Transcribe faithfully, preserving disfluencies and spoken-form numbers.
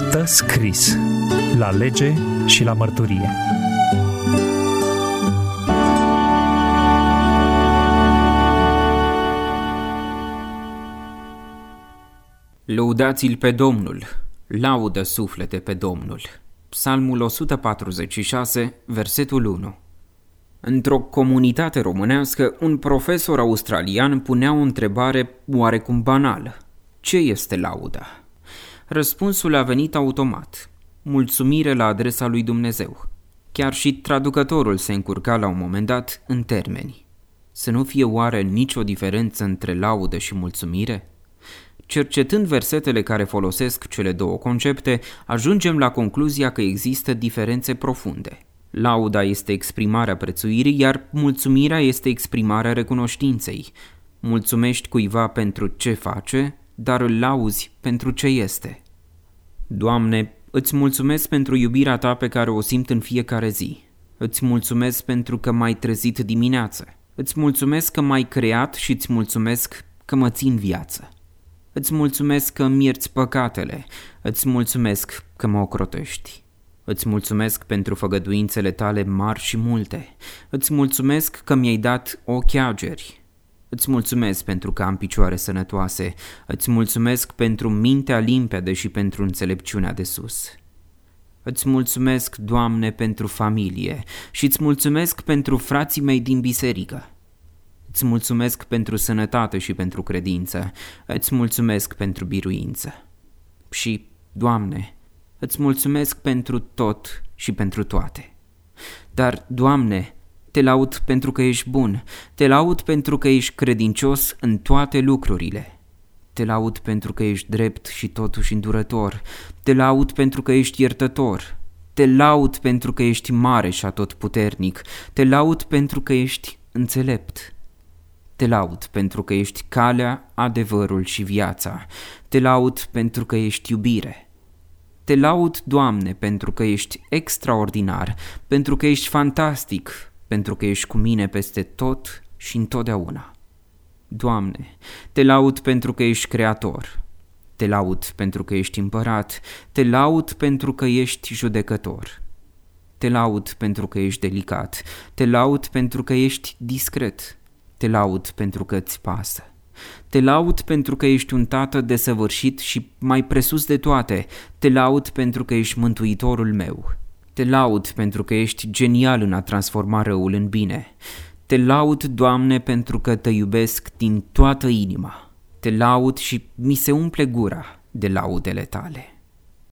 Stă scris la lege și la mărturie. Lăudați-l pe Domnul, laudă suflete pe Domnul. Psalmul o sută patruzeci și șase, versetul unu. Într-o comunitate românească, un profesor australian punea o întrebare oarecum banală. Ce este lauda? Răspunsul a venit automat. Mulțumire la adresa lui Dumnezeu. Chiar și traducătorul se încurca la un moment dat în termeni. Să nu fie oare nicio diferență între laudă și mulțumire? Cercetând versetele care folosesc cele două concepte, ajungem la concluzia că există diferențe profunde. Lauda este exprimarea prețuirii, iar mulțumirea este exprimarea recunoștinței. Mulțumești cuiva pentru ce face, dar îl lauzi pentru ce este. Doamne, îți mulțumesc pentru iubirea Ta pe care o simt în fiecare zi. Îți mulțumesc pentru că m-ai trezit dimineață. Îți mulțumesc că m-ai creat și îți mulțumesc că mă țin viață. Îți mulțumesc că îmi ierți păcatele. Îți mulțumesc că mă ocrotești. Îți mulțumesc pentru făgăduințele Tale mari și multe. Îți mulțumesc că mi-ai dat ochi ageri. Îți mulțumesc pentru că am picioare sănătoase. Îți mulțumesc pentru mintea limpede și pentru înțelepciunea de sus. Îți mulțumesc, Doamne, pentru familie și îți mulțumesc pentru frații mei din biserică. Îți mulțumesc pentru sănătate și pentru credință. Îți mulțumesc pentru biruință. Și, Doamne, îți mulțumesc pentru tot și pentru toate. Dar, Doamne, Te laud pentru că ești bun. Te laud pentru că ești credincios în toate lucrurile. Te laud pentru că ești drept și totuși îndurător. Te laud pentru că ești iertător. Te laud pentru că ești mare și atotputernic. Te laud pentru că ești înțelept. Te laud pentru că ești calea, adevărul și viața. Te laud pentru că ești iubire. Te laud, Doamne, pentru că ești extraordinar, pentru că ești fantastic, pentru că ești cu mine peste tot și întotdeauna. Doamne, Te laud pentru că ești creator. Te laud pentru că ești împărat. Te laud pentru că ești judecător. Te laud pentru că ești delicat. Te laud pentru că ești discret. Te laud pentru că îți pasă. Te laud pentru că ești un tată desăvârșit și mai presus de toate, te laud pentru că ești mântuitorul meu. Te laud pentru că ești genial în a transforma răul în bine. Te laud, Doamne, pentru că Te iubesc din toată inima. Te laud și mi se umple gura de laudele Tale.